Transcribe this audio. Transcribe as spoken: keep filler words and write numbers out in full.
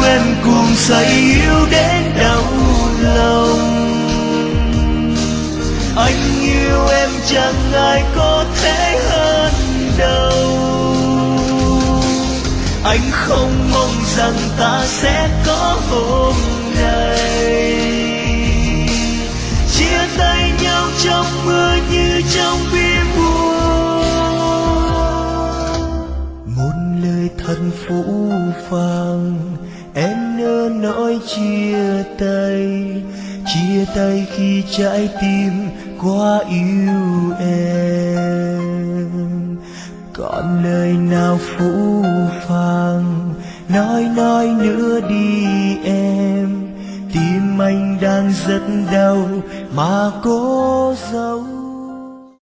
em cùng say yêu đến đau lòng. Anh yêu em chẳng ai có thể hơn đâu. Anh không mong rằng ta sẽ có hôm nay, chia tay nhau trong mưa như trong đêm buồn. Một lời thật phũ phàng em nỡ nói chia tay, chia tay khi trái tim quá yêu em. Còn lời nào phũ phàng nói nói nữa đi em, tim anh đang rất đau mà cô